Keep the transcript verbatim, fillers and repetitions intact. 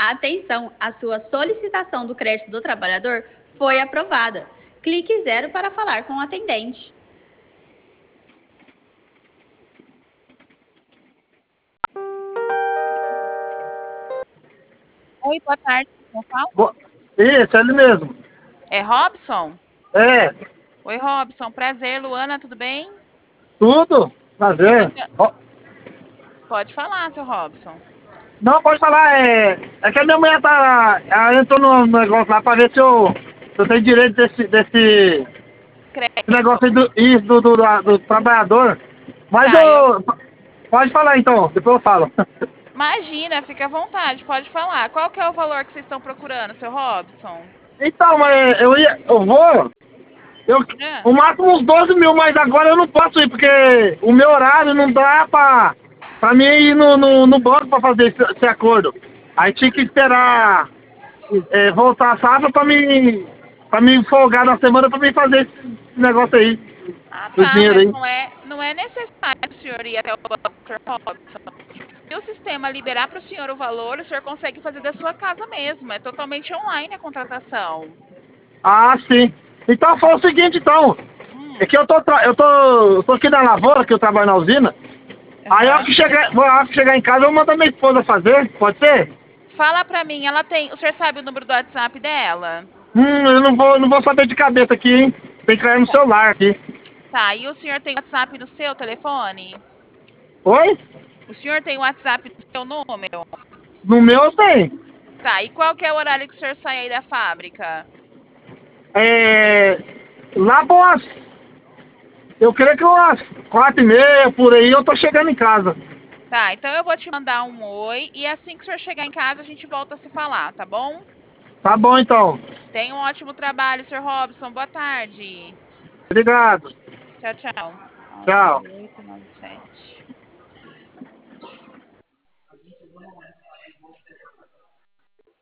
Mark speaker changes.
Speaker 1: Atenção, a sua solicitação do crédito do trabalhador foi aprovada. Clique zero para falar com o atendente.
Speaker 2: Oi, boa tarde. Como fala?
Speaker 3: Bo- Isso, ele mesmo.
Speaker 2: É Robson?
Speaker 3: É,
Speaker 2: Oi, Robson. Prazer, Luana, tudo bem?
Speaker 3: tudo? Prazer. Ó,
Speaker 2: Pode falar, seu Robson.
Speaker 3: não, pode falar, é, é que a minha mulher tá. Ela entrou no negócio lá pra ver se eu, se eu tenho direito desse, desse
Speaker 2: Crédito.
Speaker 3: negócio aí do, isso, do, do, da- do trabalhador. Mas
Speaker 2: Tá, eu...
Speaker 3: eu. Pode falar então, depois eu falo.
Speaker 2: Imagina, fica à vontade, pode falar. Qual que é o valor que vocês estão procurando, seu Robson?
Speaker 3: Então, mas eu ia. Eu vou. Eu,
Speaker 2: É.
Speaker 3: o máximo uns doze mil, mas agora eu não posso ir, porque o meu horário não dá pra, pra mim ir no, no, no banco pra fazer esse, esse acordo. Aí tinha que esperar é, voltar a safra pra me, pra me folgar na semana pra mim fazer esse negócio aí,
Speaker 2: Ah,
Speaker 3: do
Speaker 2: tá,
Speaker 3: dinheiro
Speaker 2: mas
Speaker 3: aí.
Speaker 2: não é, não é necessário o senhor ir até o banco, senhor Robson. Se o sistema liberar para o senhor o valor, o senhor consegue fazer da sua casa mesmo. É totalmente online a contratação.
Speaker 3: Ah, sim. Então foi o seguinte, então.
Speaker 2: Hum,
Speaker 3: É que eu tô, tra- eu tô, eu tô aqui na lavoura, que eu trabalho na usina. Aí, a hora
Speaker 2: aham.
Speaker 3: que chegar, a hora que chegar em casa, eu vou mandar minha esposa fazer, pode ser?
Speaker 2: Fala pra mim, ela tem. O senhor sabe o número do WhatsApp dela?
Speaker 3: Hum, eu não vou, não vou saber de cabeça aqui, hein? Tem que cair no
Speaker 2: Tá.
Speaker 3: celular aqui.
Speaker 2: Tá, e o senhor tem WhatsApp no seu telefone?
Speaker 3: Oi?
Speaker 2: O senhor tem WhatsApp no seu número?
Speaker 3: No meu tem.
Speaker 2: Tá, e qual que é o horário que o senhor sai aí da fábrica?
Speaker 3: É. Lá boas. Eu creio que umas quatro e meia por aí eu tô chegando em casa.
Speaker 2: Tá, então eu vou te mandar um oi e assim que o senhor chegar em casa a gente volta a se falar, tá bom?
Speaker 3: Tá bom então.
Speaker 2: Tenha um ótimo trabalho, senhor Robson. Boa tarde.
Speaker 3: Obrigado.
Speaker 2: Tchau, tchau.
Speaker 3: Tchau.
Speaker 2: nove oito nove sete